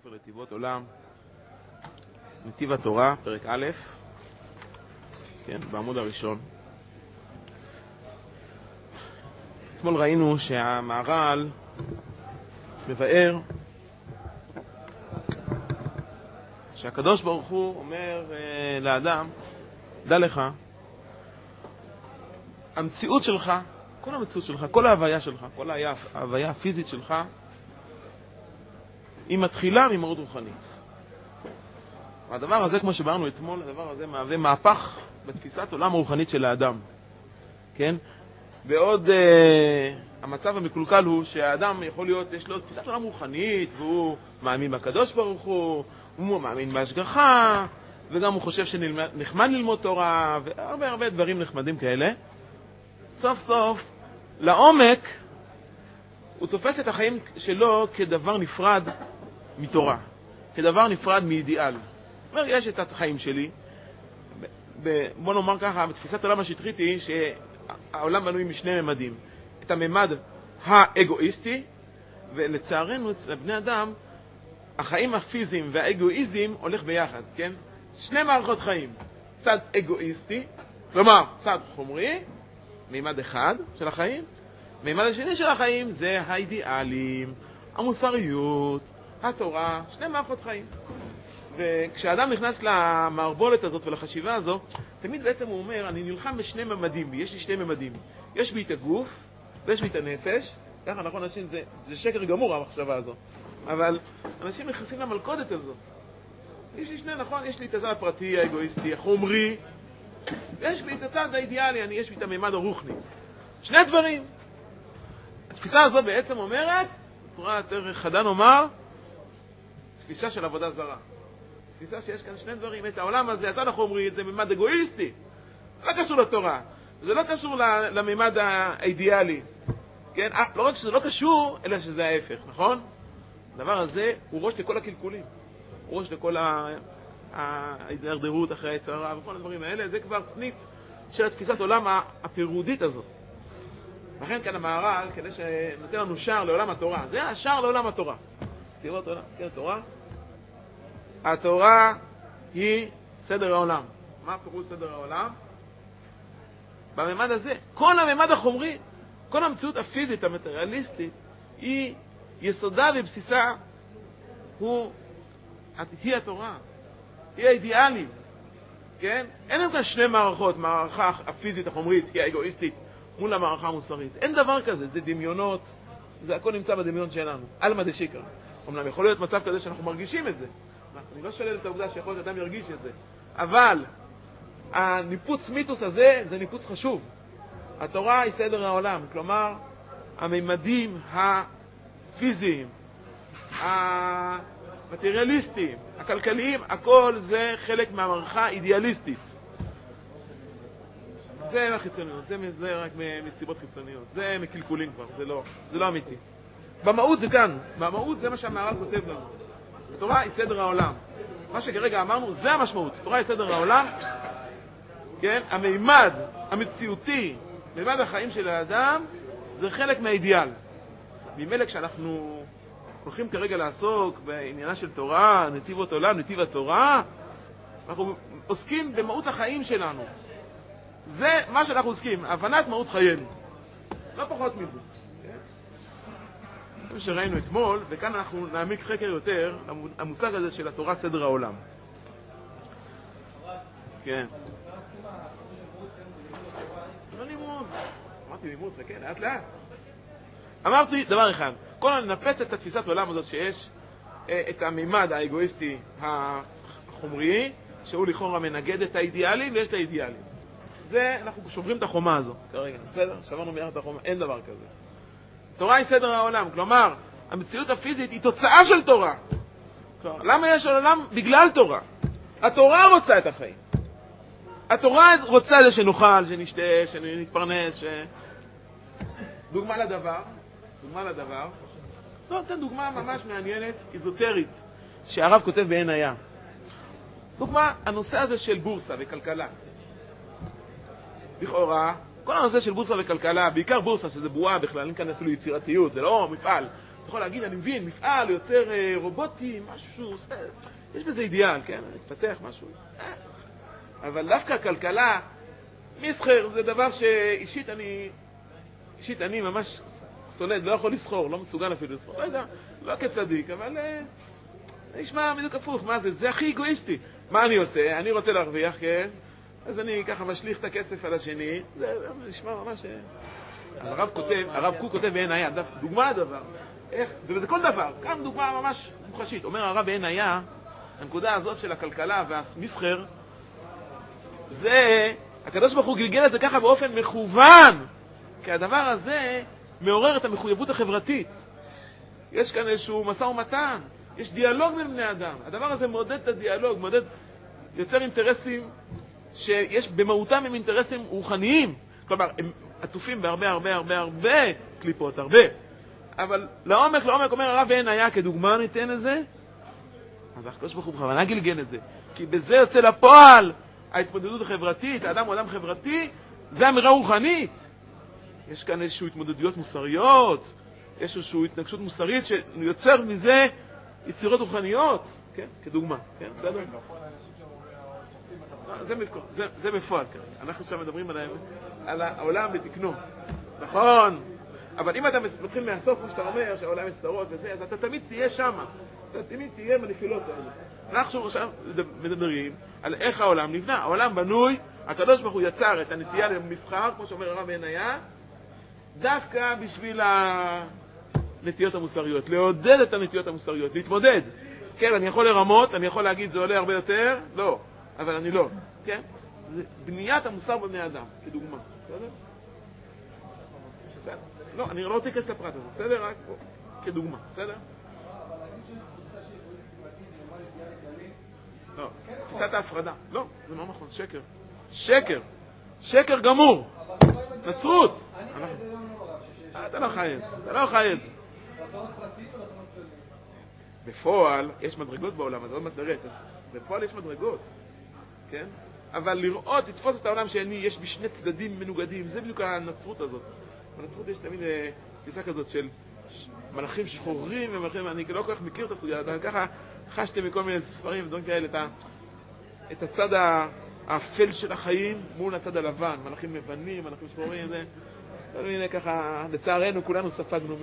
ספר נתיבות עולם, נתיב התורה, פרק א', כן, בעמוד הראשון. אתמול ראינו שהמהר"ל מבאר שהקדוש ברוך הוא אומר לאדם, דע לך, המציאות שלך, כל המציאות שלך, כל ההוויה שלך, כל ההוויה הפיזית שלך, היא מתחילה ממהות רוחנית. והדבר הזה, כמו שבארנו אתמול, הדבר הזה מהווה מהפך בתפיסת עולם הרוחנית של האדם. כן? בעוד המצב המקולקל הוא שהאדם יכול להיות, יש לו תפיסת עולם רוחנית, והוא מאמין בקדוש ברוך הוא מאמין בהשגחה, וגם הוא חושב שנחמד ללמוד תורה, והרבה הרבה דברים נחמדים כאלה. סוף סוף, לעומק, הוא תופס את החיים שלו כדבר נפרד מתורה, כדבר נפרד מאידיאל. זאת אומרת, יש את החיים שלי, בוא נאמר ככה, בתפיסת העולם השטחית היא שהעולם בנוי משני ממדים. את הממד האגואיסטי, ולצערנו, לבני אדם, החיים הפיזיים והאגואיזם הולך ביחד, כן? שני מערכות חיים, צד אגואיסטי, כלומר, צד חומרי, מימד אחד של החיים, מימד השני של החיים זה האידיאלים, המוסריות, התורה, שני מערכות חיים. וכשאדם נכנס למערבולת הזאת ולחשיבה הזו, תמיד בעצם הוא אומר, אני נלחם בשני ממדים, יש לי שני ממדים. יש בי את הגוף, ויש בי את הנפש, ככה נכון, אנשים, זה שקר גמור המחשבה הזו. אבל אנשים נכנסים למלכודת הזו. יש לי שני, נכון, יש לי את הצד הפרטי, האגואיסטי, החומרי, ויש לי את הצד האידיאלי, יש לי את הממד הרוחני. שני דברים. התפיסה הזו בעצם אומרת, בצורה יותר חדה נאמר, תפיסה של עבודה זרה. תפיסה שיש כאן שני דברים. את העולם הזה, הצד החומרי, זה ממד אגואיסטי. לא קשור לתורה. זה לא קשור לממד האידיאלי. כן? לא רק שזה לא קשור, אלא שזה ההפך, נכון? הדבר הזה הוא ראש לכל הקלקולים. הוא ראש לכל ההידרדרות אחרי היצרה וכל הדברים האלה. זה כבר סניף של התפיסת עולם הפירודית הזו. לכן כאן המהר"ל, כדי שנותן לנו שער לעולם התורה. זה השער לעולם התורה. תראו את העולם, כן, התורה. התורה היא סדר העולם. מה פירוש סדר העולם? בממד הזה, כל הממד החומרי, כל המציאות הפיזית, המטריאליסטית, היא יסודה ובסיסה, היא התורה. היא האידיאלים. כן? אין לנו כאן שני מערכות, מערכה הפיזית החומרית, היא האגואיסטית, מול המערכה המוסרית. אין דבר כזה, זה דמיונות, זה הכל נמצא בדמיון שלנו. אלמא דשיקרא. אמנם יכול להיות מצב כזה שאנחנו מרגישים את זה. אני לא שולל את העובדה שיכול להיות אדם ירגיש את זה. אבל הניפוץ מיתוס הזה זה ניפוץ חשוב. התורה היא סדר העולם. כלומר, הממדים הפיזיים, המטריאליסטיים, הכלכליים, הכל זה חלק מהמערכה האידיאליסטית. זה מהחיצוניות, זה רק מסיבות חיצוניות. זה מקלקולים כבר, זה לא אמיתי. במהות זה כאן, במהות זה מה שהמהר"ל כותב לנו. התורה היא סדר העולם. מה שכרגע אמרנו, זה המשמעות. התורה היא סדר העולם, כן? המימד המציאותי, מימד החיים של האדם, זה חלק מהאידיאל. ממילא כשאנחנו הולכים כרגע לעסוק בעניינה של תורה, נתיבות עולם, נתיב התורה, אנחנו עוסקים במהות החיים שלנו. זה מה שאנחנו עוסקים, הבנת מהות חיינו. לא פחות מזה. כמו שראינו אתמול, וכאן אנחנו נעמיק חקר יותר המושג הזה של התורה סדר העולם. כן. לא לימוד. אמרתי לימוד, כן, לאט לאט. אמרתי דבר אחד, כל ננפץ את התפיסת העולם הזאת שיש את הממד האגואיסטי החומרי, שהוא לכאורה מנגד את האידיאלי, ויש את האידיאלי. זה, אנחנו שוברים את החומה הזו. כרגע, בסדר? שברנו מיד את החומה, אין דבר כזה. תורה היא סדר העולם, כלומר, המציאות הפיזית היא תוצאה של תורה. כלומר, למה יש עולם? בגלל תורה. התורה רוצה את החיים. התורה רוצה זה שנאכל, שנשתה, שנתפרנס, דוגמה לדבר. לא, נתן דוגמה ממש מעניינת, איזוטרית, שהרב כותב בעין היה. דוגמה, הנושא הזה של בורסה וכלכלה. לכאורה, כל הנושא של בורסה וכלכלה, בעיקר בורסה, שזה בועה בכלל, אין כאן אפילו יצירתיות, זה לא מפעל. אתה יכול להגיד, אני מבין, מפעל יוצר רובוטים, משהו, יש בזה אידיאל, כן? מתפתח משהו. אבל דווקא הכלכלה, מסחר זה דבר שאישית אני ממש סולד, לא יכול לסחור, לא מסוגל אפילו לסחור, לא יודע, לא כצדיק, אבל נשמע בדיוק הפוך, מה זה? זה הכי אגואיסטי. מה אני עושה? אני רוצה להרוויח, כן? אז אני ככה משליך את הכסף על השני, זה נשמע ממש... הרב קוק כותב בעין היה, דוגמה לדבר, וזה כל דבר, כאן דוגמה ממש מוחשית. אומר הרב בעין היה, הנקודה הזאת של הכלכלה והמסחר, זה, הקדוש ברוך הוא גלגל את זה ככה באופן מכוון, כי הדבר הזה מעורר את המחויבות החברתית. יש כאן איזשהו משא ומתן, יש דיאלוג בין בני אדם. הדבר הזה מעודד את הדיאלוג, יוצר אינטרסים שיש במהותם הם אינטרסים רוחניים. כלומר, הם עטופים בהרבה קליפות, הרבה. אבל לעומק אומר הרב בעין היה, כדוגמה ניתן את זה, אז הקדוש ברוך הוא בכוונה גלגל את זה. כי בזה יוצא לפועל ההתמודדות החברתית, האדם הוא אדם חברתי, זה אמירה רוחנית. יש כאן איזושהי התמודדויות מוסריות, יש איזושהי התנגשות מוסרית שיוצר מזה יצירות רוחניות, כן? כדוגמה, כן? בסדר? זה בפועל, כן. אנחנו עכשיו מדברים על העולם בתקנו. נכון. אבל אם אתה מתחיל מהסוף, כמו שאתה אומר, שהעולם יש צרות וזה, אז אתה תמיד תהיה שם. אתה תמיד תהיה בנפילות האלה. אנחנו עכשיו מדברים על איך העולם נבנה. העולם בנוי, הקדוש ברוך הוא יצר את הנטייה למסחר, כמו שאומר הרב בעין היה, דווקא בשביל הנטיות המוסריות, לעודד את הנטיות המוסריות, להתמודד. כן, אני יכול לרמות, אני יכול להגיד זה עולה הרבה יותר, לא, אבל אני לא. כן? זה בניית המוסר בבני אדם, כדוגמה. בסדר? בסדר? לא, אני לא רוצה להיכנס לפרט הזה, בסדר? רק פה, כדוגמה, בסדר? לא, תפיסת ההפרדה. לא, זה לא נכון, שקר. שקר גמור. נצרות. אתה לא חי את זה. בפועל יש מדרגות בעולם, אז עוד מדרגת. בפועל יש מדרגות, כן? אבל לראות, לתפוס את העולם שיש בשני צדדים מנוגדים, זה בדיוק הנצרות הזאת. בנצרות יש תמיד תפיסה כזאת של מלאכים שחורים ומלאכים, אני לא כל כך מכיר את הסוגיה, אבל ככה חשתם מכל מיני ספרים ודברים כאלה, את הצד האפל של החיים מול הצד הלבן, מלאכים לבנים, מלאכים שחורים, זה... הנה ככה, לצערנו כולנו ספגנו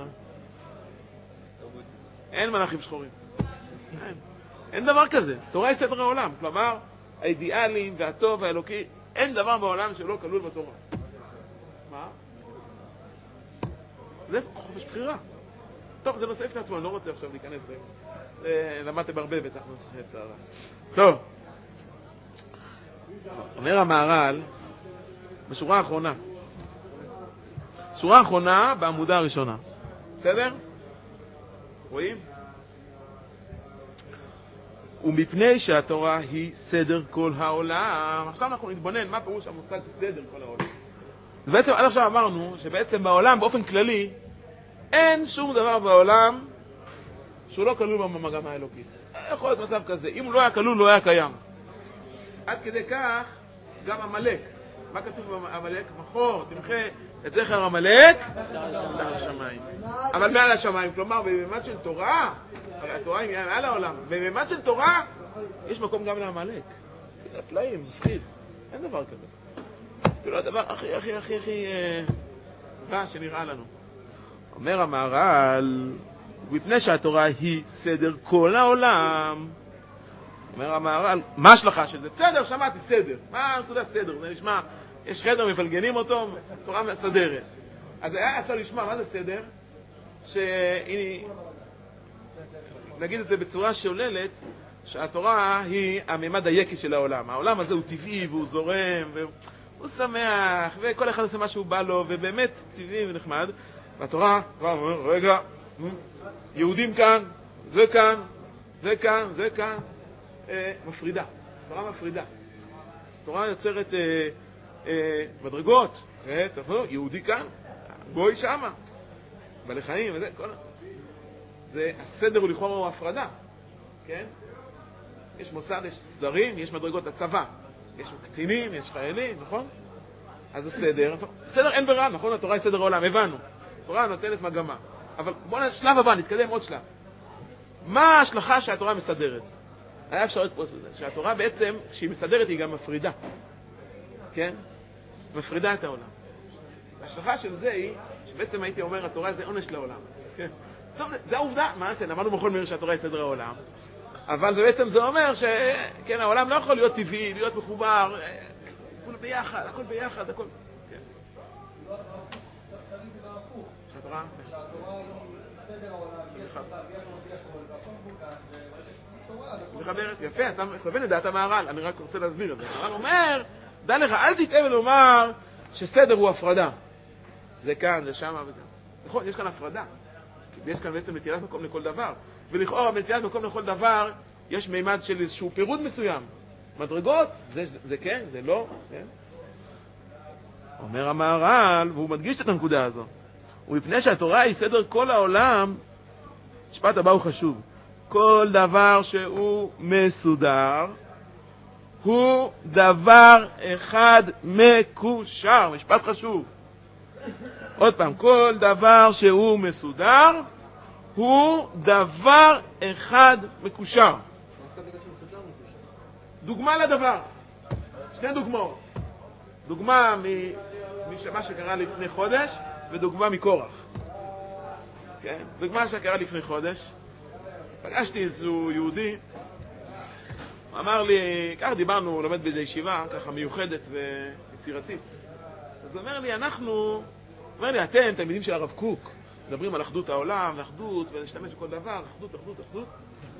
אין מלאכים שחורים. אין דבר כזה. תורה היא סדר העולם. כלומר, האידיאלים והטוב והאלוקי, אין דבר בעולם שלא כלול בתורה. מה? זה חופש בחירה. טוב, זה נושא לפני עצמו, אני לא רוצה עכשיו להיכנס למדתם הרבה בטח נושא של צערה. טוב. אומר המהר"ל, בשורה האחרונה. שורה האחרונה בעמודה הראשונה. בסדר? רואים? ומפני שהתורה היא סדר כל העולם. עכשיו אנחנו נתבונן מה פירוש המושג סדר כל העולם. אז בעצם עד עכשיו אמרנו שבעצם בעולם באופן כללי אין שום דבר בעולם שהוא לא כלול במגמה האלוקית. יכול להיות מצב כזה. אם הוא לא היה כלול, לא היה קיים. עד כדי כך גם המלאק. מה כתוב במלאק? מחור, תמחה את זכר המלאק מעל השמיים. אבל מעל השמיים, כלומר בממד של תורה, הרי התורה היא מעל העולם, בממד של תורה יש מקום גם למלאק. פלאים, מפחיד, אין דבר כזה. כאילו הדבר הכי רע שנראה לנו. אומר המהר"ל, מפני שהתורה היא סדר כל העולם. אומר המהר"ל, מה השלכה של זה? בסדר, שמעתי, סדר. מה הנקודה סדר? זה נשמע, יש חדר, מפלגנים אותו, תורה מסדרת. אז היה אפשר לשמוע, מה זה סדר? נגיד את זה בצורה שוללת, שהתורה היא הממד היקי של העולם. העולם הזה הוא טבעי והוא זורם והוא שמח וכל אחד עושה מה שהוא בא לו ובאמת טבעי ונחמד. והתורה אומר, רגע, יהודים כאן, זה כאן, זה כאן, זה כאן. מפרידה, תורה מפרידה. תורה יוצרת מדרגות, יהודי כאן, גוי שמה, בעלי חיים וזה, זה הסדר הוא לכאורה הוא הפרדה, כן? יש מוסד, יש סדרים, יש מדרגות הצבא, יש קצינים, יש חיילים, נכון? אז הסדר, סדר אין ברירה, נכון? התורה היא סדר העולם, הבנו. התורה נותנת מגמה. אבל בואו שלב הבא, נתקדם עוד שלב. מה ההשלכה שהתורה מסדרת? היה אפשר לתפוס בזה, שהתורה בעצם, כשהיא מסדרת, היא גם מפרידה. כן? מפרידה את העולם. ההשלכה של זה היא, שבעצם הייתי אומר, התורה זה עונש לעולם. טוב, זה העובדה. מה נעשה? למדנו בכל מיר שהתורה היא סדר העולם. אבל בעצם זה אומר שכן, העולם לא יכול להיות טבעי, להיות מחובר, הכל ביחד, הכל ביחד, הכל... כן. שהתורה היא סדר העולם, מחברת, יפה, אתה מכוון לדעת המהר"ל, אני רק רוצה להסביר את זה. המהר"ל אומר, דע לך, אל תטעה ולומר שסדר הוא הפרדה. זה כאן, זה שם וכאן. נכון, יש כאן הפרדה. יש כאן בעצם נטילת מקום לכל דבר. ולכאורה בנטילת מקום לכל דבר, יש מימד של איזשהו פירוד מסוים. מדרגות, זה כן, זה לא. כן? אומר המהר"ל, והוא מדגיש את הנקודה הזו. ומפני שהתורה היא סדר כל העולם, משפט הבא הוא חשוב. כל דבר שהוא מסודר, הוא דבר אחד מקושר. משפט חשוב. עוד פעם, כל דבר שהוא מסודר, הוא דבר אחד מקושר. דוגמה לדבר. שתי דוגמאות. דוגמה ממה שקרה לפני חודש, ודוגמה מקורח. כן? דוגמה שקרה לפני חודש. פגשתי איזשהו יהודי, הוא אמר לי, ככה דיברנו, הוא לומד באיזו ישיבה, ככה מיוחדת ויצירתית. אז הוא אומר לי, אומר לי, אתם, תלמידים של הרב קוק, מדברים על אחדות העולם, ואחדות, ולהשתמש בכל דבר, אחדות, אחדות, אחדות.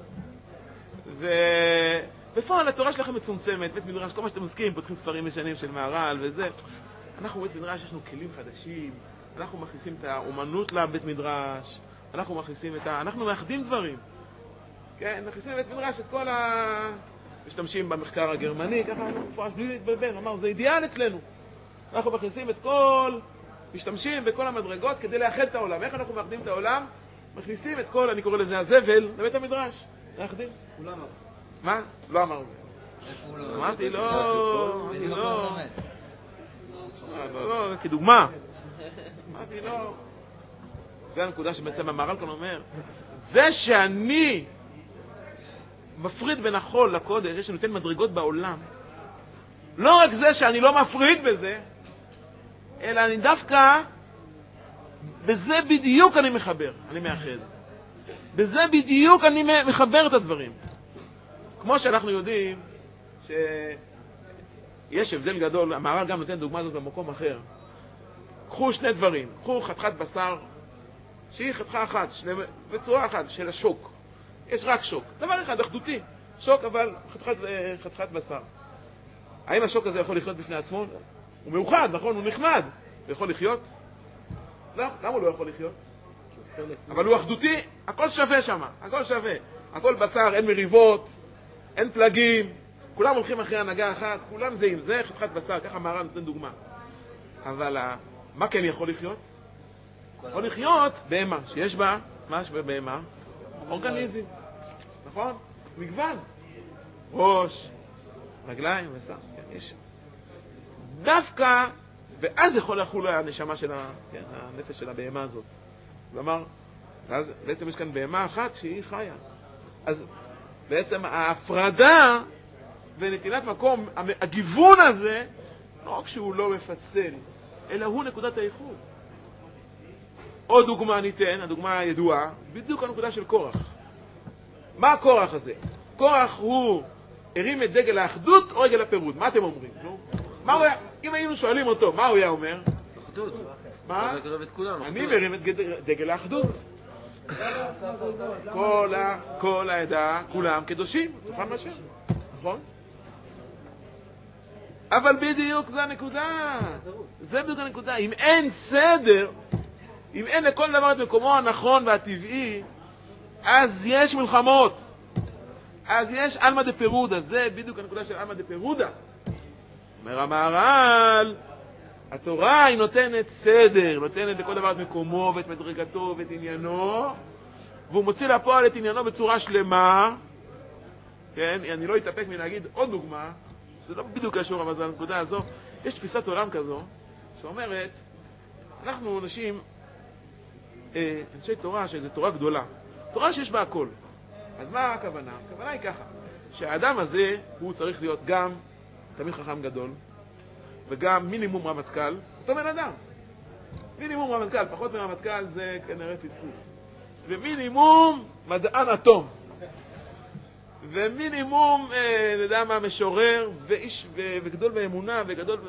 ובפועל התורה שלכם מצומצמת, בית מדרש, כל מה שאתם עוסקים, פותחים ספרים ישנים של מהר"ל וזה. אנחנו בית מדרש, יש לנו כלים חדשים, אנחנו מכניסים את האומנות לבית מדרש, אנחנו מאחדים דברים. כן, מכניסים לבית מדרש את כל משתמשים במחקר הגרמני, ככה מפורש בלי להתבלבל, הוא אמר, זה אידיאל אצלנו. אנחנו מכניסים את משתמשים בכל המדרגות כדי לאחד את העולם. איך אנחנו מאחדים את העולם? מכניסים את כל, אני קורא לזה הזבל, לבית המדרש. מאחדים. הוא לא אמר. מה? לא אמר זה. אמרתי לא, לא, כדוגמה. אמרתי לא. זה הנקודה שבעצם המהר"ל כאן אומר, זה שאני מפריד בין החול לקודש, זה שנותן מדרגות בעולם, לא רק זה שאני לא מפריד בזה, אלא אני דווקא, בזה בדיוק אני מחבר, אני מאחד. בזה בדיוק אני מחבר את הדברים. כמו שאנחנו יודעים שיש הבדל גדול, המהר"ל גם נותן דוגמה הזאת במקום אחר. קחו שני דברים, קחו חתיכת בשר, שהיא חתיכה אחת, בצורה אחת, של השוק. יש רק שוק. דבר אחד, אחדותי. שוק, אבל חתיכת בשר. האם השוק הזה יכול לחיות בפני עצמו? הוא מאוחד, נכון? הוא נחמד. הוא יכול לחיות? לא, למה הוא לא יכול לחיות? אבל הוא אחדותי, הכל שווה שם, הכל שווה. הכל בשר, אין מריבות, אין פלגים, כולם הולכים אחרי הנהגה אחת, כולם זהים, זה חתיכת בשר, ככה מהר"ל נותן דוגמה. אבל מה כן יכול לחיות? יכול לחיות בהמה, שיש בה, מה יש בהמה? אורגניזם, נכון? מגוון. ראש, רגליים ושר, כן, יש. דווקא, ואז יכול לחול הנשמה של הנפש של הבהמה הזאת. כלומר, ואז בעצם יש כאן בהמה אחת שהיא חיה. אז בעצם ההפרדה ונטילת מקום, הגיוון הזה, לא רק שהוא לא מפצל, אלא הוא נקודת האיחוד. עוד דוגמה ניתן, הדוגמה הידועה, בדיוק הנקודה של קורח. מה הקורח הזה? קורח הוא הרים את דגל האחדות או דגל הפירוד? מה אתם אומרים? מה הוא היה, אם היינו שואלים אותו, מה הוא היה אומר? אחדות. מה? אני מרים את דגל האחדות. כל העדה, כולם קדושים, תוכל משהו, נכון? אבל בדיוק זה הנקודה. זה בדיוק הנקודה. אם אין סדר, אם אין לכל דבר את מקומו הנכון והטבעי, אז יש מלחמות. אז יש אלמא דפירודה. זה בדיוק הנקודה של אלמא דפירודה. אומר המהר"ל, התורה היא נותנת סדר, נותנת לכל דבר את מקומו ואת מדרגתו ואת עניינו, והוא מוציא לפועל את עניינו בצורה שלמה. כן, אני לא אתאפק מלהגיד עוד דוגמה, זה לא בדיוק קשור, אבל זה הנקודה הזו. יש תפיסת עולם כזו, שאומרת, אנחנו אנשים אנשי תורה שזו תורה גדולה, תורה שיש בה הכל. אז מה הכוונה? הכוונה היא ככה, שהאדם הזה הוא צריך להיות גם תמיד חכם גדול, וגם מינימום רמטכ"ל, אותו בן אדם. מינימום רמטכ"ל, פחות מרמטכ"ל זה כנראה פספוס. ומינימום מדען אטום. ומינימום, נדע מה, משורר, ואיש, וגדול באמונה, וגדול,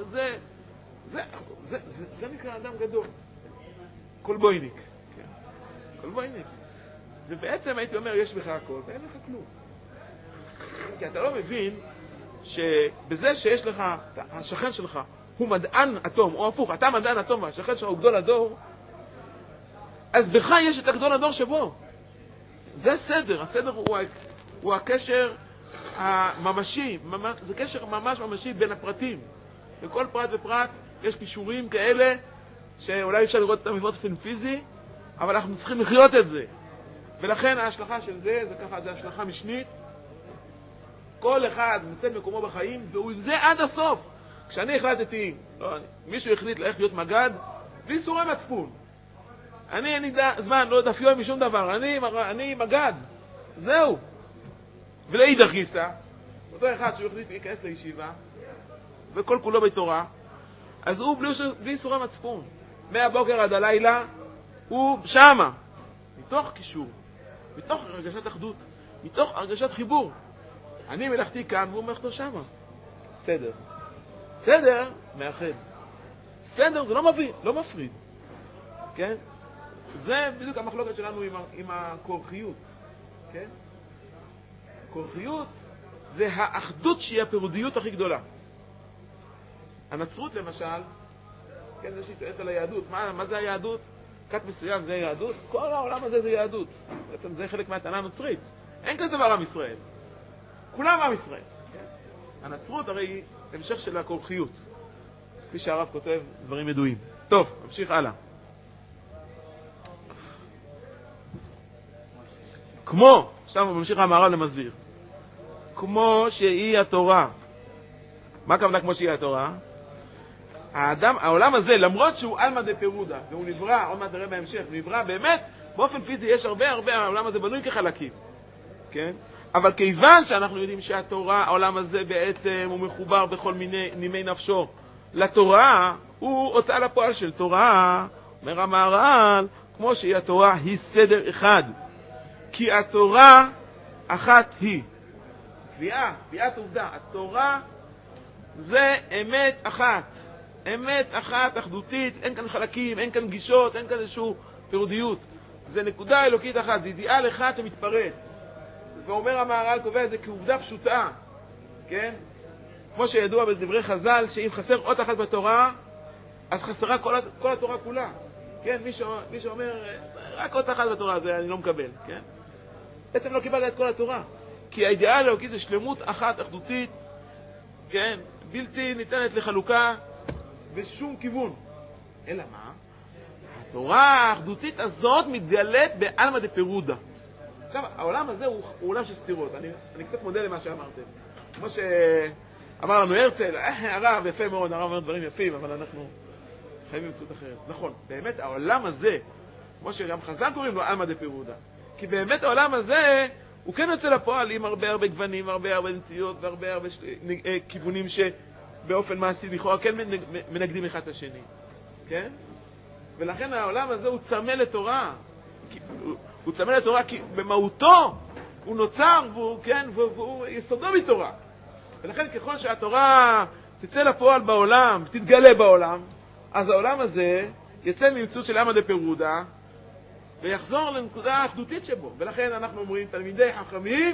זה נקרא אדם גדול. קולבויניק. כן. קולבויניק. ובעצם הייתי אומר, יש בך הכל, ואין לך כלום. כי אתה לא מבין שבזה שיש לך, השכן שלך הוא מדען אטום, או הפוך, אתה מדען אטום והשכן שלך הוא גדול הדור, אז בך יש את הגדול הדור שבו. זה הסדר, הסדר הוא הקשר הממשי, זה קשר ממש ממשי בין הפרטים. בכל פרט ופרט יש קישורים כאלה שאולי אפשר לראות אותם באופן פיזי, אבל אנחנו צריכים לחיות את זה. ולכן ההשלכה של זה ככה, זה השלכה משנית. כל אחד מוצא מקומו בחיים, והוא עם זה עד הסוף. כשאני החלטתי, מישהו החליט ללכת להיות מגד, בלי סורי מצפון. אני זמן, לא דפיו משום דבר, אני מגד. זהו. ולאידך גיסא, אותו אחד שהוא החליט להיכנס לישיבה, וכל כולו בתורה, אז הוא בלי סורי מצפון. מהבוקר עד הלילה, הוא שמה. מתוך קישור, מתוך הרגשת אחדות, מתוך הרגשת חיבור. אני מלאכתי כאן והוא מלאכתו שמה. סדר. סדר מאחד. סדר זה לא מפריד. כן? זה בדיוק המחלוקת שלנו עם הכורחיות. כן? הכורחיות זה האחדות שהיא הפירודיות הכי גדולה. הנצרות למשל, כן, זה שהיא טוענת על היהדות. מה זה היהדות? כת מסוים זה יהדות? כל העולם הזה זה יהדות. בעצם זה חלק מהטענה הנוצרית. אין כזה דבר עם ישראל. כולם עם ישראל. הנצרות הרי היא המשך של הכורחיות. כפי שהרב כותב, דברים ידועים. טוב, נמשיך הלאה. כמו, עכשיו ממשיך המהר"ל למסביר. כמו שהיא התורה. מה הכוונה כמו שהיא התורה? העולם הזה, למרות שהוא אלמא דפירודה, והוא נברא, עוד מעט נראה בהמשך, נברא באמת, באופן פיזי יש הרבה, העולם הזה בנוי כחלקים. כן? אבל כיוון שאנחנו יודעים שהתורה, העולם הזה בעצם הוא מחובר בכל מיני נימי נפשו לתורה, הוא הוצאה לפועל של תורה, אומר המהר"ל, כמו שהיא התורה היא סדר אחד. כי התורה אחת היא. קביעת עובדה. התורה זה אמת אחת. אמת אחת, אחדותית, אין כאן חלקים, אין כאן גישות, אין כאן איזושהי פירודיות. זה נקודה אלוקית אחת, זה אידיאל אחד שמתפרץ. ואומר המהר"ל, קובע את זה כעובדה פשוטה, כן? כמו שידוע בדברי חז"ל, שאם חסר אות אחת בתורה, אז חסרה כל התורה כולה. כן? מי שאומר, רק אות אחת בתורה, זה אני לא מקבל, כן? בעצם לא קיבלת את כל התורה. כי האידיאל האלוקי זה שלמות אחת, אחדותית, כן? בלתי ניתנת לחלוקה בשום כיוון. אלא מה? התורה האחדותית הזאת מתגלית בעלמא דפירודה. עכשיו, העולם הזה הוא עולם של סתירות. אני קצת מודה למה שאמרתם. כמו שאמר לנו הרצל, הרב יפה מאוד, הרב אומר דברים יפים, אבל אנחנו חיים במציאות אחרת. נכון, באמת העולם הזה, כמו שגם חז"ל קוראים לו עלמא דפירודה, כי באמת העולם הזה, הוא כן יוצא לפועל עם הרבה גוונים, הרבה נטיות, והרבה כיוונים שבאופן מעשי לכאורה כן מנגדים אחד את השני. כן? ולכן העולם הזה הוא צמא לתורה. הוא צמא לתורה כי במהותו הוא נוצר והוא יסודו מתורה. ולכן ככל שהתורה תצא לפועל בעולם, תתגלה בעולם, אז העולם הזה יצא ממציאות של עלמא דפירודה ויחזור לנקודה האחדותית שבו. ולכן אנחנו אומרים, תלמידי חכמים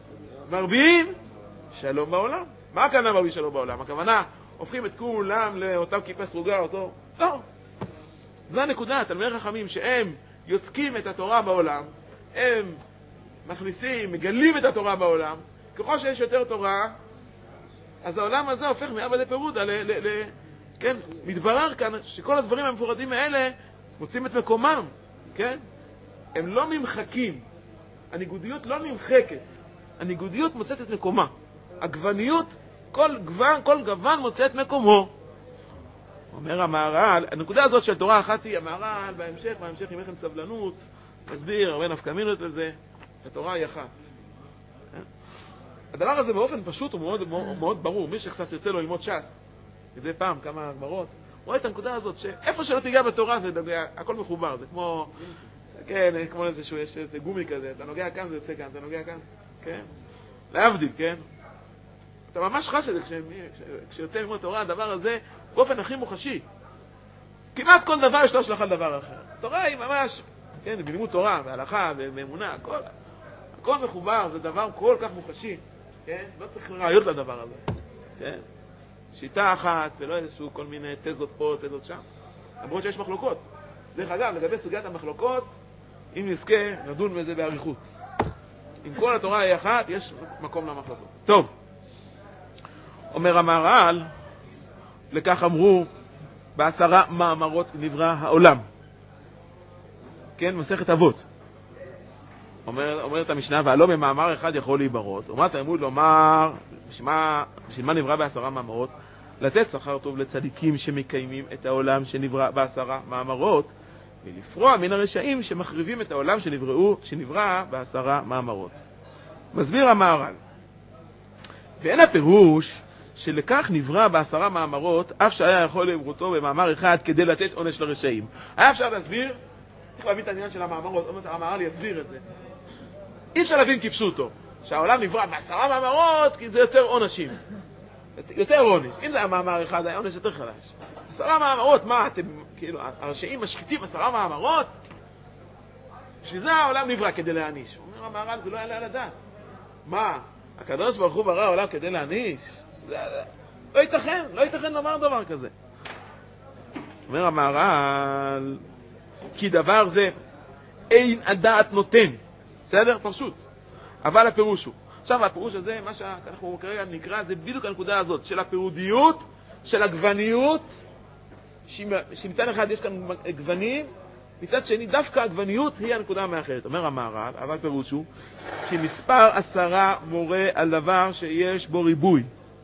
מרבים שלום בעולם. מה הכוונה מרבים שלום בעולם? הכוונה, הופכים את כולם לאותה כיפה סרוגה, אותו? לא. זו הנקודה, תלמידי חכמים שהם יוצקים את התורה בעולם, הם מכניסים, מגלים את התורה בעולם, ככל שיש יותר תורה, אז העולם הזה הופך מעלמא דפירודה כן, מתברר כאן שכל הדברים המפורדים האלה מוצאים את מקומם, כן? הם לא נמחקים. הניגודיות לא נמחקת. הניגודיות מוצאת את מקומה. הגווניות, כל גוון מוצא את מקומו. אומר המהר"ל, הנקודה הזאת של תורה אחת היא, המהר"ל בהמשך עם לכם סבלנות, מסביר הרבה נפקמינות לזה, שהתורה היא אחת. הדבר הזה באופן פשוט הוא מאוד ברור. מי שקצת יוצא לו ללמוד ש"ס, מדי פעם כמה גמרות, רואה את הנקודה הזאת שאיפה שלא תיגע בתורה זה הכל מחובר, זה כמו, כן, כמו איזשהו, יש איזה גומי כזה, אתה נוגע כאן זה יוצא כאן, אתה נוגע כאן, כן? להבדיל, כן? אתה ממש חש את זה כשיוצא ללמוד תורה, הדבר הזה באופן הכי מוחשי. כמעט כל דבר יש לו השלכה על דבר אחר. תורה היא ממש, כן, בלימוד תורה, בהלכה, באמונה, הכל מחובר, זה דבר כל כך מוחשי, כן? לא צריך ראיות לדבר הזה, כן? שיטה אחת, ולא איזשהו כל מיני תזות פה, תזות שם. למרות שיש מחלוקות. דרך אגב, לגבי סוגיית המחלוקות, אם נזכה, נדון בזה באריכות. אם כל התורה היא אחת, יש מקום למחלוקות. טוב. אומר המהר"ל, לכך אמרו, ב10 מאמרות נברא העולם. כן, מסכת אבות. אומרת המשנה, והלא במאמר אחד יכול להיברות. אומרת העמוד לומר, בשביל מה נברא ב10 מאמרות? לתת שכר טוב לצדיקים שמקיימים את העולם שנברא ב10 מאמרות, ולפרוע מן הרשעים שמחריבים את העולם שנברא ב10 מאמרות. מסביר המהר"ל, ואין הפירוש שלכך נברא ב10 מאמרות, אף שהיה יכול לברוטו במאמר אחד כדי לתת עונש לרשעים. היה אפשר להסביר, צריך להבין את העניין של המאמרות, המהר"ל יסביר את זה. אי אפשר להבין כפשוטו, שהעולם נברא ב10 מאמרות כי זה יוצר עונשים. יותר עונש. אם זה היה מאמר אחד, היה עונש יותר חלש. 10 מאמרות, מה אתם, כאילו, הרשעים משחיתים 10 מאמרות? בשביל זה העולם נברא כדי להעניש. אומר המהר"ל, זה לא יעלה על הדעת. מה? הקדוש ברוך הוא ברא העולם כדי להעניש? לא ייתכן לומר דבר כזה. אומר המהר"ל, כי דבר זה אין הדעת נותן. בסדר? פשוט. אבל הפירוש הוא. עכשיו, הפירוש הזה, מה שאנחנו כרגע נקרא, זה בדיוק הנקודה הזאת, של הפירודיות, של הגווניות, שמצד אחד יש כאן גוונים, מצד שני, דווקא הגווניות היא הנקודה המאחרת. אומר המהר"ל, אבל פירוש הוא, כי מספר 10 מורה על דבר שיש בו ריבוי,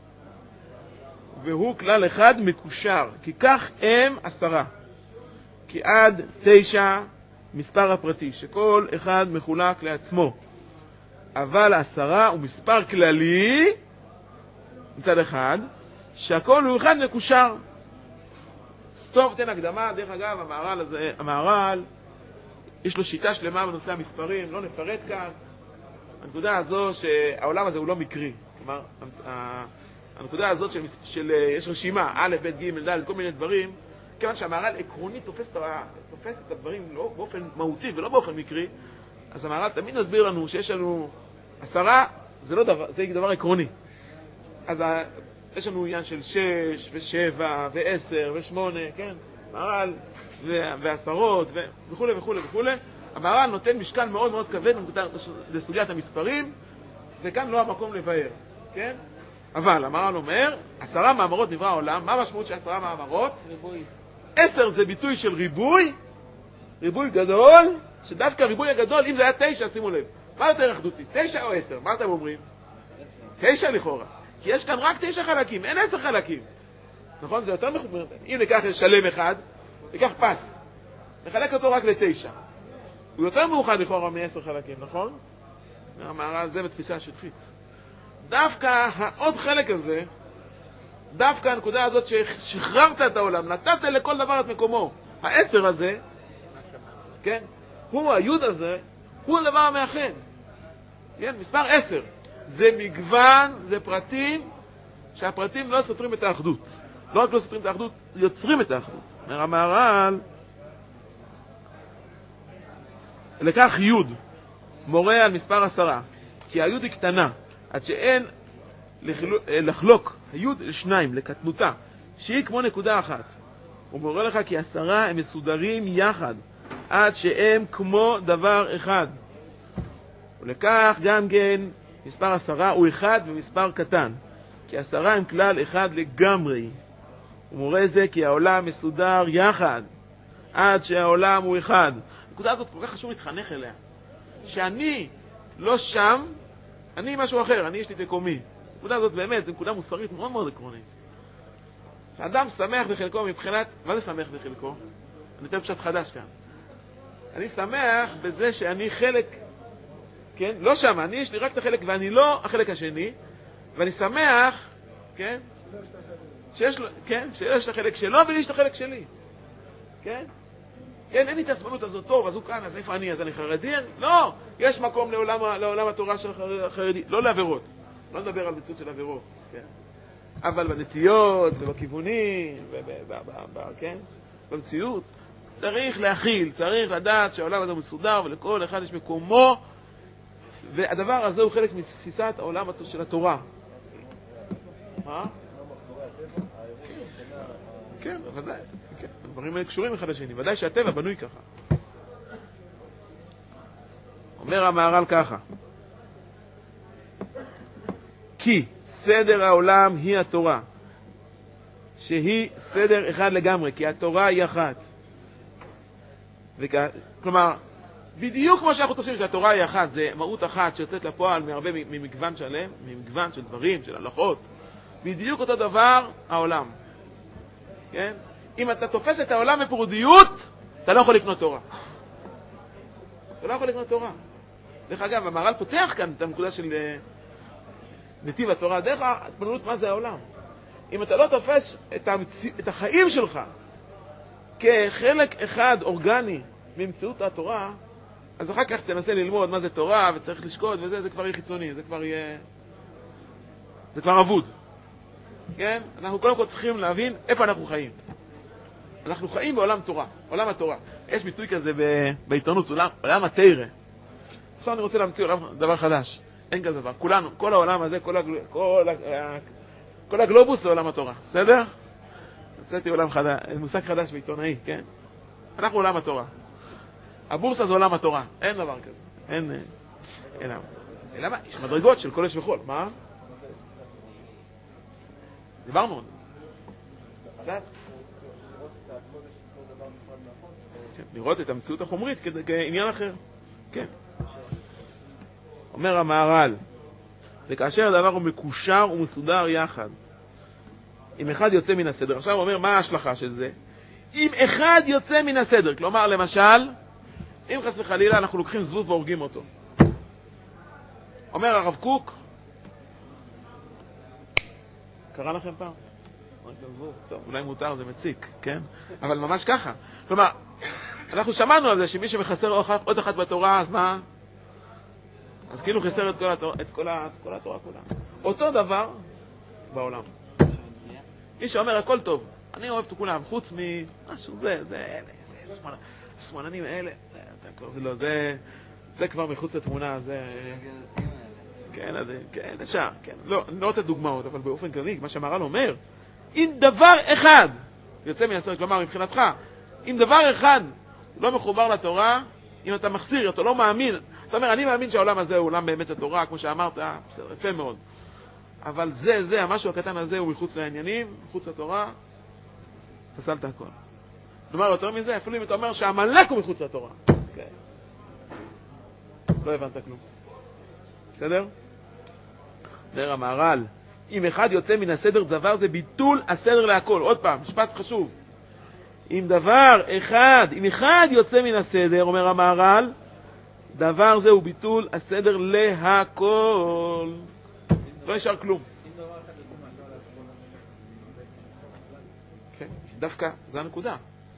והוא כלל אחד מקושר, כי כך הם 10, כי עד 9 מספר הפרטי, שכל אחד מחולק לעצמו. אבל 10 הוא מספר כללי, מצד אחד, שהכל הוא אחד מקושר. טוב, תן הקדמה. דרך אגב, המהר"ל, יש לו שיטה שלמה בנושא המספרים, לא נפרט כאן. הנקודה הזו שהעולם הזה הוא לא מקרי. כלומר, הנקודה הזאת יש רשימה, א', ב', ג', ד', כל מיני דברים, כיוון שהמהר"ל עקרוני תופס את הדברים לא באופן מהותי ולא באופן מקרי, אז המהר"ל תמיד מסביר לנו שיש לנו 10, זה לא דבר, זה דבר עקרוני. אז יש לנו עניין של 6 ו7 ו10 ו8, כן? מהר"ל ועשרות וכו' וכו' וכו'. המהר"ל נותן משקל מאוד מאוד כבד לסוגיית המספרים, וכאן לא המקום לבאר, כן? אבל המהר"ל אומר, 10 מאמרות נברא העולם. מה המשמעות של 10 מאמרות? ריבוי. 10 זה ביטוי של ריבוי גדול, שדווקא הריבוי הגדול, אם זה היה 9, שימו לב, מה יותר אחדותי, 9 או 10? מה אתם אומרים? 9 לכאורה. כי יש כאן רק 9 חלקים, אין 10 חלקים. נכון? זה יותר מחובר. אם ניקח שלם אחד, ניקח פס, נחלק אותו רק ל9. הוא יותר מאוחד לכאורה מ10 חלקים, נכון? המהר"ל זה בתפיסה השטחית. דווקא העוד חלק הזה, דווקא הנקודה הזאת ששחררת את העולם, נתת לכל דבר את מקומו, 10 הזה, כן? הוא, היוד הזה, הוא הדבר המאחד. כן? מספר 10. זה מגוון, זה פרטים, שהפרטים לא סותרים את האחדות. לא רק לא סותרים את האחדות, יוצרים את האחדות. אומר המהר"ל, לכך יוד מורה על מספר 10, כי היוד היא קטנה, עד שאין לחלוק היוד לשניים, לקטנותה, שהיא כמו נקודה אחת. הוא מורה לך כי 10 הם מסודרים יחד, עד שהם כמו דבר אחד. ולכך גם כן מספר 10 הוא אחד במספר קטן, כי 10 הם כלל אחד לגמרי. הוא מורה זה כי העולם מסודר יחד, עד שהעולם הוא אחד. הנקודה הזאת כל כך חשוב להתחנך אליה, שאני לא שם, אני משהו אחר, אני יש לי תקומי. הנקודה הזאת באמת, זו נקודה מוסרית מאוד מאוד עקרונית. האדם שמח בחלקו מבחינת, מה זה שמח בחלקו? אני אתן פשט חדש כאן. אני שמח בזה שאני חלק, כן? לא שם, אני יש לי רק את החלק ואני לא החלק השני, ואני שמח, כן? שיש לו, כן? שיש את החלק שלו ולי יש את החלק שלי. כן? כן, אין לי את העצמנות הזאת, טוב, אז הוא כאן, אז איפה אני? אז אני חרדי? לא! יש מקום לעולם התורה של החרדי, לא לעבירות. לא נדבר על ביצות של עבירות, כן? אבל בנטיות ובכיוונים, כן? במציאות, צריך להכיל, צריך לדעת שהעולם הזה מסודר ולכל אחד יש מקומו, והדבר הזה הוא חלק מתפיסת העולם של התורה. מה? כן, ודאי. הדברים האלה קשורים אחד לשני, ודאי שהטבע בנוי ככה. אומר המהר"ל ככה, כי סדר העולם היא התורה, שהיא סדר אחד לגמרי, כי התורה היא אחת. כלומר, בדיוק כמו שאנחנו תופסים שהתורה היא אחת, זה מהות אחת שיוצאת לפועל מהרבה ממגוון שלם, ממגוון של דברים, של הלכות. בדיוק אותו דבר העולם. כן? אם אתה תופס את העולם בפרודיות, אתה לא יכול לקנות תורה. אתה לא יכול לקנות תורה. דרך אגב, המהר"ל פותח כאן את הנקודה של נתיב התורה, דרך ההתבוננות מה זה העולם. אם אתה לא תופס את החיים שלך כחלק אחד אורגני ממציאות התורה, אז אחר כך תנסה ללמוד מה זה תורה וצריך לשקוד וזה, זה כבר יהיה חיצוני, זה כבר אבוד. כן? אנחנו קודם כל צריכים להבין איפה אנחנו חיים. אנחנו חיים בעולם תורה, עולם התורה. יש ביטוי כזה בעיתונות, עולם התורה. עכשיו אני רוצה להמציא דבר חדש. אין כזה דבר. כולנו, כל העולם הזה, כל הגלובוס זה עולם התורה. בסדר? מצאתי עולם חדש, מושג חדש בעיתונאי, כן? אנחנו עולם התורה. הבורסה זה עולם התורה. אין דבר כזה. אין אלא מה? יש מדרגות של קודש וחול. מה? דיברנו. קצת. לראות את המציאות החומרית כעניין אחר. כן. אומר המהר"ל, וכאשר הדבר הוא מקושר ומסודר יחד, אם אחד יוצא מן הסדר, עכשיו הוא אומר מה ההשלכה של זה? אם אחד יוצא מן הסדר, כלומר למשל, אם חס וחלילה אנחנו לוקחים זבוב והורגים אותו. אומר הרב קוק, קרא לכם פעם? טוב, אולי מותר, זה מציק, כן? אבל ממש ככה. כלומר, אנחנו שמענו על זה שמי שמחסר עוד אחת בתורה, אז מה? אז כאילו חסר את כל התורה כולה. אותו דבר בעולם. מי שאומר הכל טוב, אני אוהב את כולם, חוץ ממשהו, זה שמאלנים האלה, זה כבר מחוץ לתמונה, זה... כן, אפשר, כן. לא, אני לא רוצה דוגמאות, אבל באופן כללי, מה שהמהר"ל אומר, אם דבר אחד יוצא מן הסדר, כלומר מבחינתך, אם דבר אחד לא מחובר לתורה, אם אתה מחסיר, אתה לא מאמין, אתה אומר, אני מאמין שהעולם הזה הוא עולם באמת התורה, כמו שאמרת, בסדר, יפה מאוד. אבל המשהו הקטן הזה הוא מחוץ לעניינים, מחוץ לתורה, פסלת הכל. נאמר יותר מזה, אפילו אם אתה אומר שהמלאק הוא מחוץ לתורה. אוקיי. לא הבנת כלום. בסדר? אומר המהר"ל, אם אחד יוצא מן הסדר, דבר זה ביטול הסדר להכל. עוד פעם, משפט חשוב. אם אחד יוצא מן הסדר, אומר המהר"ל, דבר זה הוא ביטול הסדר להכל. לא נשאר כלום. כן, דווקא, זה הנקודה.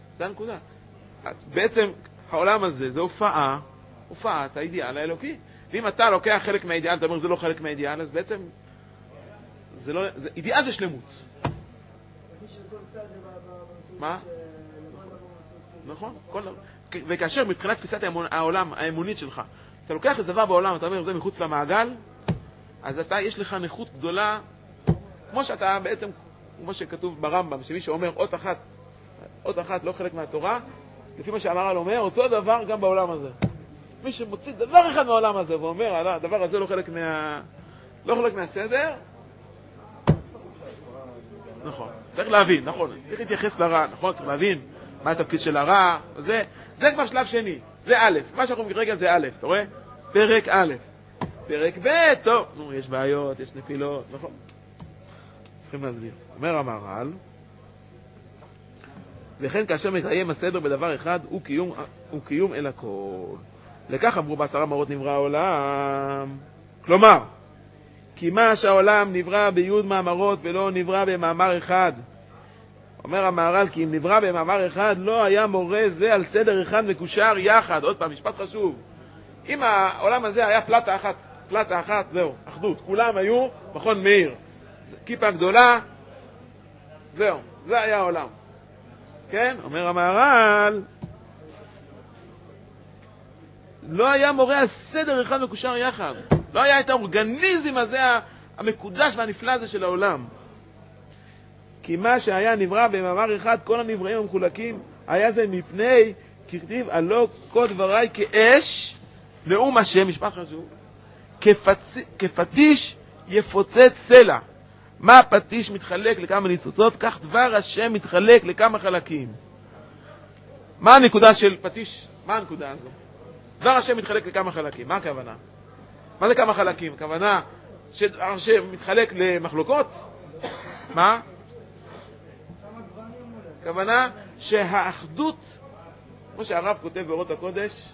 בעצם העולם הזה, זה הופעת האידיאל האלוקי. ואם אתה לוקח חלק מהאידיאל, אתה אומר זה לא חלק מהאידיאל, אז בעצם אידיאל זה שלמות. מה? נכון. וכאשר מבחינת תפיסת העולם האמונית שלך, אתה לוקח איזה דבר בעולם, אתה אומר זה מחוץ למעגל, אז יש לך נכות גדולה, כמו שאתה בעצם, כמו שכתוב ברמב"ם, שמי שאומר אות אחת לא חלק מהתורה, לפי מה שהמהר"ל אומר, אותו דבר גם בעולם הזה. מי שמוציא דבר אחד מהעולם הזה ואומר, הדבר הזה לא חלק מהסדר, נכון, צריך להבין, נכון, צריך להתייחס לרע, נכון, צריך להבין מה התפקיד של הרע, זה כבר שלב שני, זה א', מה שאנחנו כרגע זה א', אתה רואה? פרק א', פרק ב', טוב, יש בעיות, יש נפילות, נכון, צריכים להסביר. אומר המהר"ל, וכן כאשר מקיים הסדר בדבר אחד, הוא קיום אל הכל. לכך אמרו בעשרה מאורות נברא העולם. כלומר, כי מה שהעולם נברא ביוד מאמרות ולא נברא במאמר אחד. אומר המהר"ל, כי אם נברא במאמר אחד, לא היה מורה זה על סדר אחד מקושר יחד. עוד פעם, משפט חשוב. אם העולם הזה היה פלטה אחת, זהו, אחדות. כולם היו מכון מאיר. כיפה גדולה, זהו, זה היה העולם. כן? אומר המהר"ל, לא היה מורה על סדר אחד מקושר יחד. לא היה את האורגניזם הזה, המקודש והנפלא הזה של העולם. כי מה שהיה נברא במאמר אחד, כל הנבראים המחולקים, היה זה מפני, ככתיב, הלא כל דבריי כאש, נאום השם, משפט חשוב, כפטיש יפוצץ סלע. מה הפטיש מתחלק לכמה ניצוצות, כך דבר השם מתחלק לכמה חלקים. מה הנקודה של פטיש? מה הנקודה הזו? דבר השם מתחלק לכמה חלקים. מה הכוונה? מה זה כמה חלקים? הכוונה שדבר השם מתחלק למחלוקות? מה? הכוונה שהאחדות, כמו שהרב כותב באורות הקודש,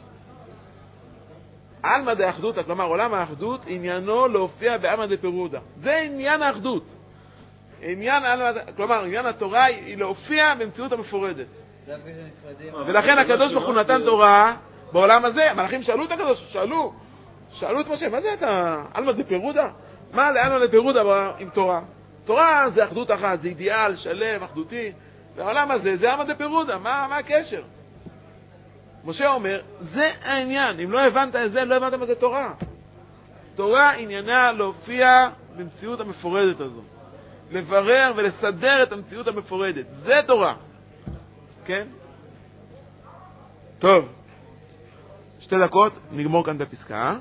עלמא דאחדותא, כלומר עולם האחדות, עניינו להופיע בעלמא דפירודא. זה עניין האחדות. כלומר, עניין התורה היא להופיע במציאות המפורדת. ולכן הקדוש ברוך הוא נתן תורה בעולם הזה. המלאכים שאלו את הקדוש, שאלו את משה, מה זה אתה עלמא דפירודא? מה לעלמא דפירודא עם תורה? תורה זה אחדות אחת, זה אידיאל שלם, אחדותי. והעולם הזה זה עלמא דפירודא, מה הקשר? משה אומר, זה העניין. אם לא הבנת את זה, לא הבנת מה זה תורה. תורה עניינה להופיע במציאות המפורדת הזו. לברר ולסדר את המציאות המפורדת. זה תורה. כן? טוב. 2 דקות, נגמור כאן את הפסקה.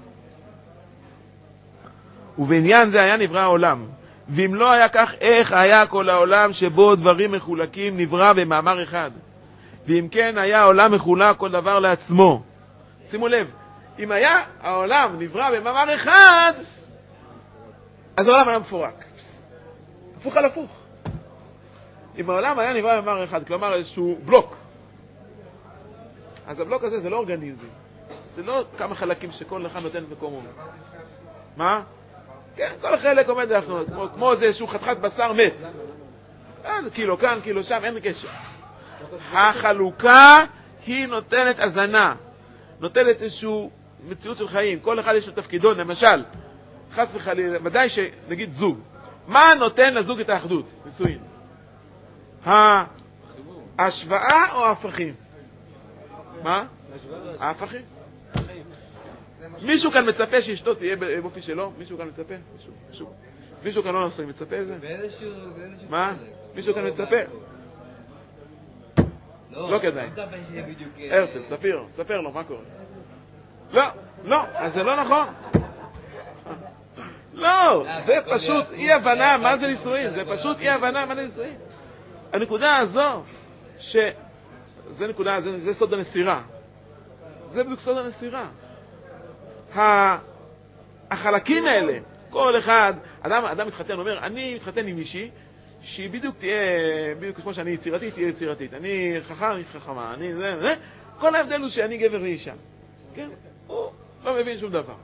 ובעניין זה היה נברא העולם. ואם לא היה כך, איך היה כל העולם שבו דברים מחולקים נברא במאמר אחד? ואם כן, היה העולם מחולק כל דבר לעצמו. שימו לב, אם היה העולם נברא במאמר אחד, אז העולם היה מפורק. הפוך על הפוך. אם העולם היה נברא במאמר אחד, כלומר איזשהו בלוק, אז הבלוק הזה זה לא אורגניזם. זה לא כמה חלקים שכל אחד נותן מקומו. מה? כן, כל החלק עומד להפנות, כמו איזשהו חתיכת בשר מת. קילו כאן, קילו שם, אין קשר. החלוקה היא נותנת הזנה, נותנת איזשהו מציאות של חיים. כל אחד יש לו תפקידו, למשל, חס וחלילה, ודאי שנגיד זוג. מה נותן לזוג את האחדות? נישואין. ההשוואה או ההפכים? מה? ההפכים. מישהו כאן מצפה שאשתו תהיה באופי שלו? מישהו כאן מצפה? מישהו כאן לא נשוי, מצפה את זה? מה? מישהו כאן מצפה? לא כדאי. הרצל, ספר לו, מה קורה? לא, אז זה לא נכון. לא, זה פשוט אי הבנה מה זה נישואין, זה פשוט אי הבנה מה זה נישואין. הנקודה הזו, זה נקודה, זה סוד הנסירה. זה בדיוק סוד הנסירה. החלקים האלה, כל אחד, אדם מתחתן, אומר, אני מתחתן עם מישהי, שהיא בדיוק תהיה, בדיוק כמו שאני יצירתית, תהיה יצירתית. אני חכם, אני חכמה, אני זה. כל ההבדל הוא שאני גבר ואישה. כן? הוא לא מבין שום דבר.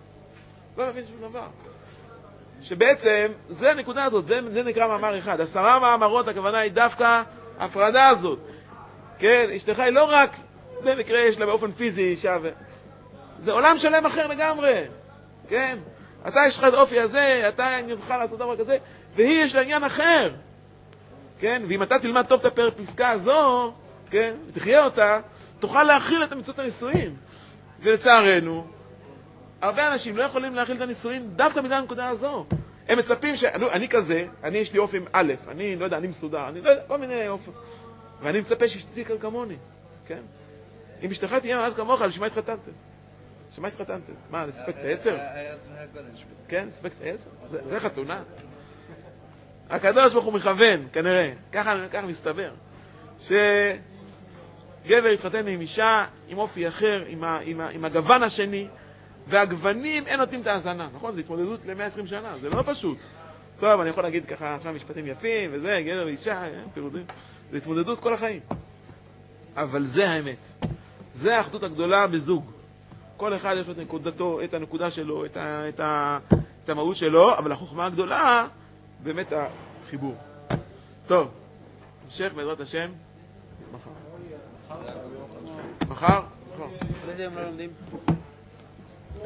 שבעצם, זה הנקודה הזאת, זה נקרא מאמר אחד. 10 מאמרות, הכוונה היא דווקא הפרדה הזאת. כן? אשתך היא לא רק, במקרה יש לה באופן פיזי אישה זה עולם שלם אחר לגמרי. כן? אתה יש לך את האופי הזה, אתה נוכל לעשות דבר כזה, והיא יש לה עניין אחר. כן? ואם אתה תלמד טוב את הפסקה הזו, כן? ותחיה אותה, תוכל להכיל את מצוות הנישואין. ולצערנו, הרבה אנשים לא יכולים להכיל את הנישואין דווקא בגלל הנקודה הזו. הם מצפים אני כזה, אני יש לי אופי א', אני לא יודע, אני מסודר, אני לא יודע, כל מיני אופי. ואני מצפה שאשתי תהיה כמוני. כן? אם אשתך תהיה אז כמוך, לשמה התחתנתם. שמה התחתנתם? מה, לספק את היצר? כן, לספק את היצר? זה חתונה. הקדוש ברוך הוא מכוון, כנראה. ככה מסתבר. שגבר יתחתן עם אישה, עם אופי אחר, עם הגוון השני, והגוונים אין נותנים את ההזנה. נכון? זו התמודדות ל-120 שנה. זה לא פשוט. טוב, אני יכול להגיד ככה עכשיו משפטים יפים, וזה, גבר ואישה, פירודים. זו התמודדות כל החיים. אבל זה האמת. זה האחדות הגדולה בזוג. כל אחד יש לו את נקודתו, את הנקודה שלו, את המהות שלו, אבל החוכמה הגדולה, באמת החיבור. טוב, המשך בעזרת השם. מחר. מחר? מחר. איזה יום לא לומדים?